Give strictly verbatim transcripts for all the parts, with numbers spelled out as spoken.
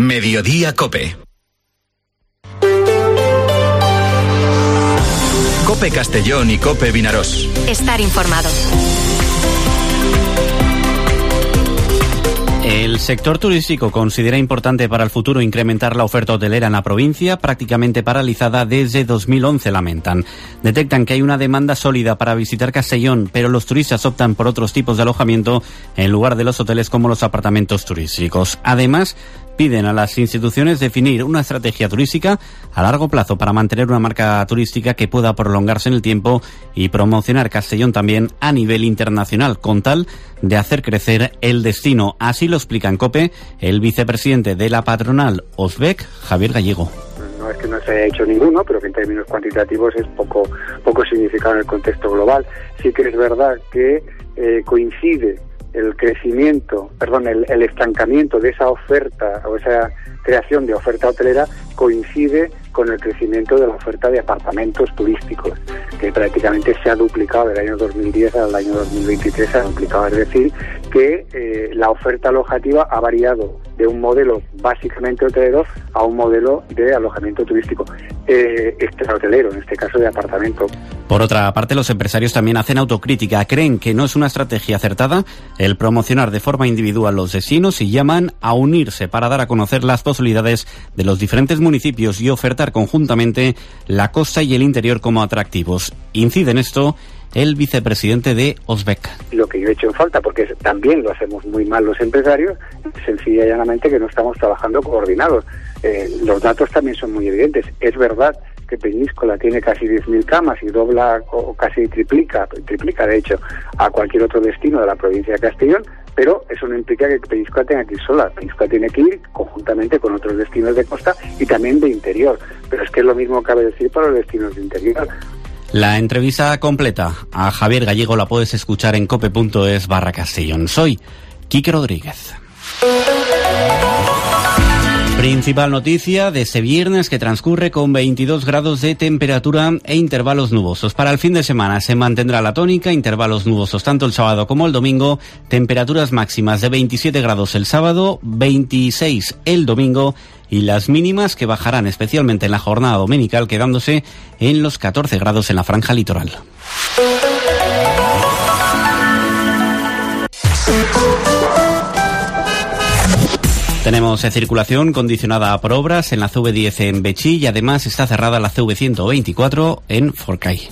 Mediodía COPE. COPE Castellón y COPE Vinarós. Estar informado. El sector turístico considera importante para el futuro incrementar la oferta hotelera en la provincia, prácticamente paralizada desde dos mil once, lamentan. Detectan que hay una demanda sólida para visitar Castellón, pero los turistas optan por otros tipos de alojamiento en lugar de los hoteles como los apartamentos turísticos. Además, piden a las instituciones definir una estrategia turística a largo plazo para mantener una marca turística que pueda prolongarse en el tiempo y promocionar Castellón también a nivel internacional, con tal de hacer crecer el destino. Así lo explica en COPE el vicepresidente de la patronal Osbec, Javier Gallego. No es que no se haya hecho ninguno, pero que en términos cuantitativos es poco, poco significado en el contexto global. Sí que es verdad que eh, coincide el crecimiento, perdón, el, el estancamiento de esa oferta o esa creación de oferta hotelera coincide con el crecimiento de la oferta de apartamentos turísticos, que prácticamente se ha duplicado del año dos mil diez al año dos mil veintitrés, se ha duplicado. Es decir, que eh, la oferta alojativa ha variado de un modelo básicamente hotelero a un modelo de alojamiento turístico, eh, extrahotelero, en este caso de apartamento. Por otra parte, los empresarios también hacen autocrítica. Creen que no es una estrategia acertada el promocionar de forma individual los destinos y llaman a unirse para dar a conocer las posibilidades de los diferentes municipios y ofertar conjuntamente la costa y el interior como atractivos. Incide en esto el vicepresidente de Osbec. Lo que yo he hecho en falta, porque también lo hacemos muy mal los empresarios, sencilla y llanamente que no estamos trabajando coordinados. Eh, los datos también son muy evidentes. Es verdad que Peñíscola tiene casi diez mil camas y dobla o casi triplica, triplica de hecho, a cualquier otro destino de la provincia de Castellón, pero eso no implica que Peñíscola tenga que ir sola. Peñíscola tiene que ir conjuntamente con otros destinos de costa y también de interior. Pero es que es lo mismo cabe decir para los destinos de interior. La entrevista completa a Javier Gallego la puedes escuchar en cope.es barra Castellón. Soy Quique Rodríguez. Principal noticia de este viernes que transcurre con veintidós grados de temperatura e intervalos nubosos. Para el fin de semana se mantendrá la tónica, intervalos nubosos tanto el sábado como el domingo, temperaturas máximas de veintisiete grados el sábado, veintiséis el domingo y las mínimas que bajarán especialmente en la jornada dominical, quedándose en los catorce grados en la franja litoral. Tenemos circulación condicionada por obras en la C V diez en Betxí y además está cerrada la C V ciento veinticuatro en Forcall.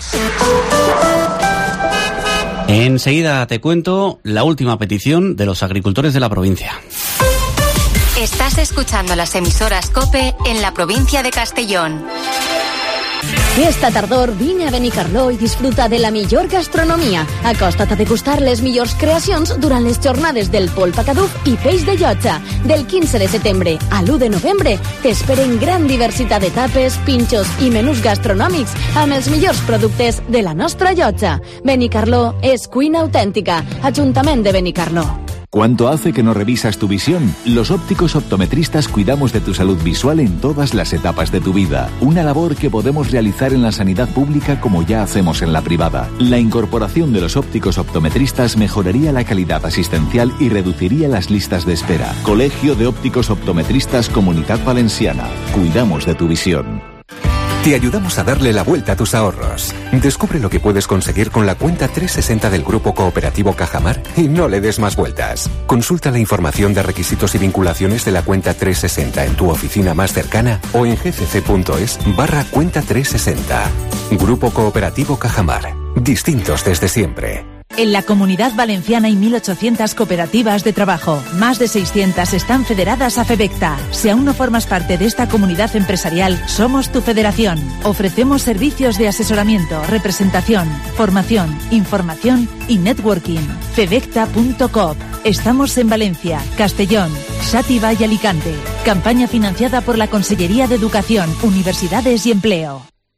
Enseguida te cuento la última petición de los agricultores de la provincia. Estás escuchando las emisoras COPE en la provincia de Castellón. Esta tardor vine a Benicarló i disfruta de la millor gastronomia. Acosta't a degustar les millors creacions durant les jornades del polpa caduf i peix de llotja. Del quinze de setembre a l'u de novembre t'esperen gran diversitat de tapes, pinxos i menús gastronòmics amb els millors productes de la nostra llotja. Benicarló és cuina autèntica. Ajuntament de Benicarló. ¿Cuánto hace que no revisas tu visión? Los ópticos optometristas cuidamos de tu salud visual en todas las etapas de tu vida. Una labor que podemos realizar en la sanidad pública como ya hacemos en la privada. La incorporación de los ópticos optometristas mejoraría la calidad asistencial y reduciría las listas de espera. Colegio de Ópticos Optometristas Comunidad Valenciana. Cuidamos de tu visión. Te ayudamos a darle la vuelta a tus ahorros. Descubre lo que puedes conseguir con la cuenta trescientos sesenta del Grupo Cooperativo Cajamar y no le des más vueltas. Consulta la información de requisitos y vinculaciones de la cuenta trescientos sesenta en tu oficina más cercana o en gcc.es barra cuenta trescientos sesenta. Grupo Cooperativo Cajamar. Distintos desde siempre. En la Comunidad Valenciana hay mil ochocientas cooperativas de trabajo. Más de seiscientas están federadas a FEVECTA. Si aún no formas parte de esta comunidad empresarial, somos tu federación. Ofrecemos servicios de asesoramiento, representación, formación, información y networking. fevecta punto com. Estamos en Valencia, Castellón, Xàtiva y Alicante. Campaña financiada por la Consellería de Educación, Universidades y Empleo.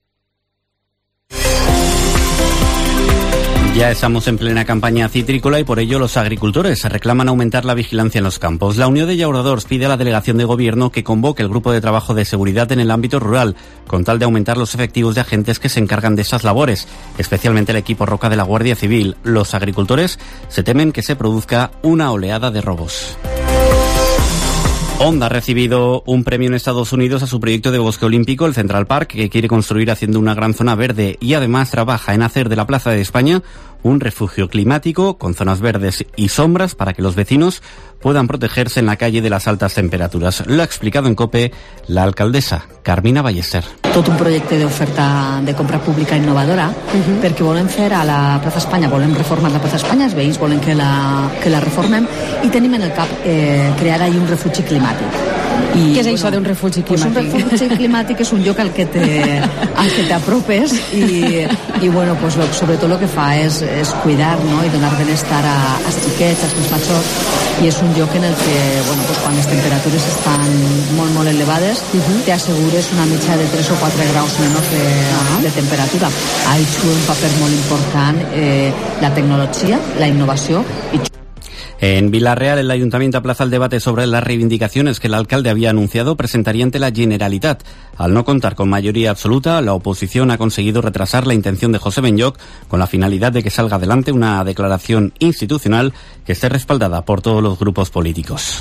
Ya estamos en plena campaña citrícola y por ello los agricultores reclaman aumentar la vigilancia en los campos. La Unión de Llauradors pide a la Delegación de Gobierno que convoque el Grupo de Trabajo de Seguridad en el ámbito rural, con tal de aumentar los efectivos de agentes que se encargan de esas labores, especialmente el equipo Roca de la Guardia Civil. Los agricultores se temen que se produzca una oleada de robos. Honda ha recibido un premio en Estados Unidos a su proyecto de bosque olímpico, el Central Park, que quiere construir haciendo una gran zona verde, y además trabaja en hacer de la Plaza de España un refugio climático con zonas verdes y sombras para que los vecinos puedan protegerse en la calle de las altas temperaturas. Lo ha explicado en COPE la alcaldesa Carmina Ballester. Tot un projecte d'oferta de compra pública innovadora, uh-huh. perquè volem fer a la Plaza Espanya, volem reformar la Plaza Espanya, els veïns volen que la, que la reformem, i tenim en el cap eh, crear ahí un refugi climàtic. I, Què és bueno, això d'un refugi climàtic? Pues un refugi climàtic és un lloc al que te, al que t'apropes i, i bueno, pues lo, sobretot el que fa és, és cuidar, no?, i donar benestar a, als xiquets, als més majors, i és un lloc en el que, bueno, pues quan les temperatures estan molt, molt elevades, uh-huh. te assegures una mitja de tres o quatre graus menors de, uh-huh. de temperatura. Ha hecho un paper molt important eh, la tecnologia, la innovació i En Villarreal, el Ayuntamiento aplaza el debate sobre las reivindicaciones que el alcalde había anunciado presentaría ante la Generalitat. Al no contar con mayoría absoluta, la oposición ha conseguido retrasar la intención de José Benlloch con la finalidad de que salga adelante una declaración institucional que esté respaldada por todos los grupos políticos.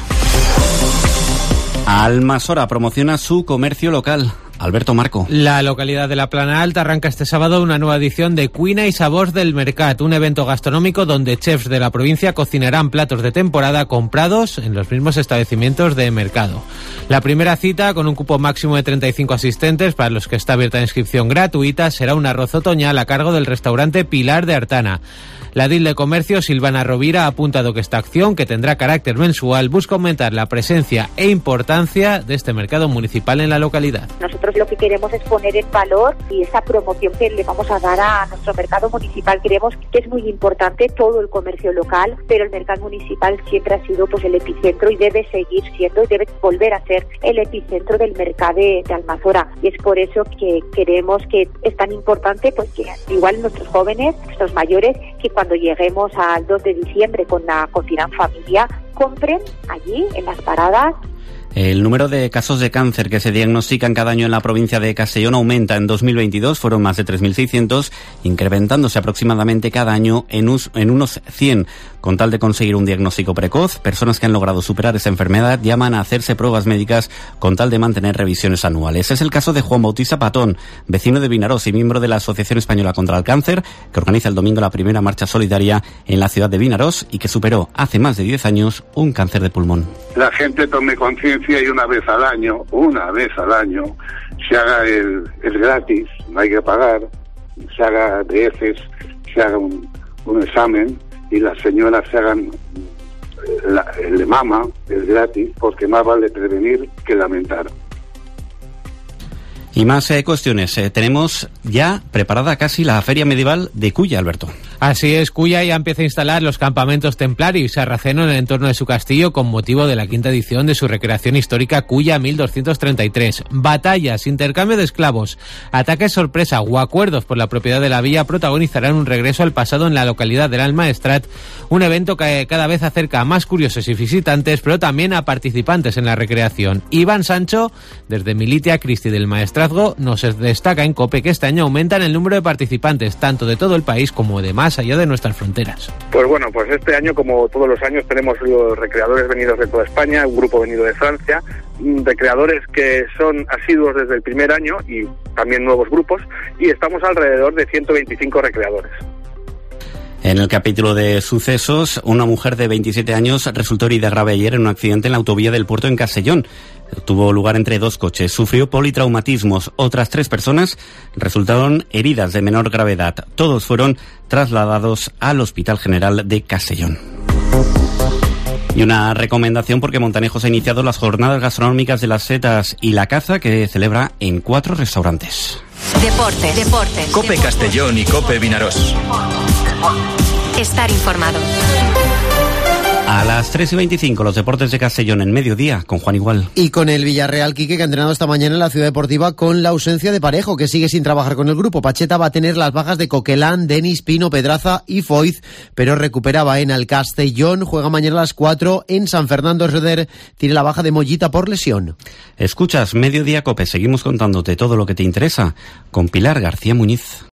Almasora promociona su comercio local. Alberto Marco. La localidad de la Plana Alta arranca este sábado una nueva edición de Cuina y Sabors del Mercat, un evento gastronómico donde chefs de la provincia cocinarán platos de temporada comprados en los mismos establecimientos de mercado. La primera cita, con un cupo máximo de treinta y cinco asistentes, para los que está abierta inscripción gratuita, será un arroz otoñal a cargo del restaurante Pilar de Artana. La edil de Comercio, Silvana Rovira, ha apuntado que esta acción, que tendrá carácter mensual, busca aumentar la presencia e importancia de este mercado municipal en la localidad. Nosotros lo que queremos es poner en valor y esa promoción que le vamos a dar a nuestro mercado municipal. Creemos que es muy importante todo el comercio local, pero el mercado municipal siempre ha sido pues el epicentro y debe seguir siendo y debe volver a ser el epicentro del mercado de, de Almazora. Y es por eso que queremos que es tan importante pues que igual nuestros jóvenes, nuestros mayores, que cuando Cuando lleguemos al dos de diciembre con la cocina en familia, compren allí en las paradas. El número de casos de cáncer que se diagnostican cada año en la provincia de Castellón aumenta. En dos mil veintidós fueron más de tres mil seiscientos, incrementándose aproximadamente cada año en, us, en unos cien. Con tal de conseguir un diagnóstico precoz, personas que han logrado superar esa enfermedad llaman a hacerse pruebas médicas con tal de mantener revisiones anuales. Es el caso de Juan Bautista Patón, vecino de Vinarós y miembro de la Asociación Española contra el Cáncer, que organiza el domingo la primera marcha solidaria en la ciudad de Vinarós y que superó hace más de diez años un cáncer de pulmón. La gente tome conciencia y una vez al año, una vez al año, se haga el, el gratis, no hay que pagar, se haga de heces, se haga un, un examen y las señoras se hagan la, el de mama, el gratis, porque más vale prevenir que lamentar. Y más eh, cuestiones. Eh, tenemos ya preparada casi la Feria Medieval de Culla, Alberto. Así es, Culla ya empieza a instalar los campamentos templario y sarraceno en el entorno de su castillo con motivo de la quinta edición de su recreación histórica Culla mil doscientos treinta y tres. Batallas, intercambio de esclavos, ataques sorpresa o acuerdos por la propiedad de la villa protagonizarán un regreso al pasado en la localidad del Almaestrat, un evento que cada vez acerca a más curiosos y visitantes, pero también a participantes en la recreación. Iván Sancho, desde Militia Cristi del Maestrazgo, nos destaca en COPE que este año aumentan el número de participantes, tanto de todo el país como de más allá de nuestras fronteras. Pues bueno, pues este año, como todos los años, tenemos los recreadores venidos de toda España, un grupo venido de Francia, recreadores que son asiduos desde el primer año y también nuevos grupos, y estamos alrededor de ciento veinticinco recreadores. En el capítulo de sucesos, una mujer de veintisiete años resultó herida grave ayer en un accidente en la autovía del Puerto en Castellón. Tuvo lugar entre dos coches. Sufrió politraumatismos. Otras tres personas resultaron heridas de menor gravedad. Todos fueron trasladados al Hospital General de Castellón. Y una recomendación porque Montanejos ha iniciado las jornadas gastronómicas de las setas y la caza que celebra en cuatro restaurantes. Deportes, deportes. COPE Castellón y COPE Vinarós. Estar informado. A las tres y veinticinco, los deportes de Castellón en mediodía, con Juan Igual. Y con el Villarreal, Quique, que ha entrenado esta mañana en la Ciudad Deportiva con la ausencia de Parejo, que sigue sin trabajar con el grupo. Pacheta va a tener las bajas de Coquelán, Denis, Pino, Pedraza y Foiz, pero recuperaba en el Castellón. Juega mañana a las cuatro en San Fernando. Roder tiene la baja de Mollita por lesión. Escuchas Mediodía COPE, seguimos contándote todo lo que te interesa con Pilar García Muñiz.